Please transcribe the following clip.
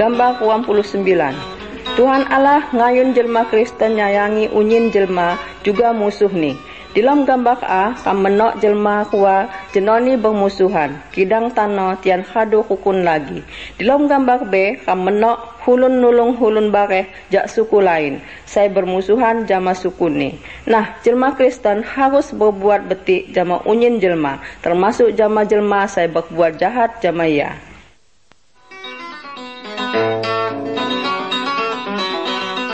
Gambar 29. Tuhan Allah ngayun jelma Kristen nyayangi unyin jelma juga musuh nih. Dalam gambar A, kam menok jelma kuwa jenoni bermusuhan, kidang tano tian hadu hukun lagi. Dalam gambar B, kam menok hulun nulung hulun bareh jak suku lain. Saya bermusuhan jama suku ni. Nah, jelma Kristen harus berbuat betik jama unyin jelma, termasuk jama jelma saya berbuat jahat jama ya.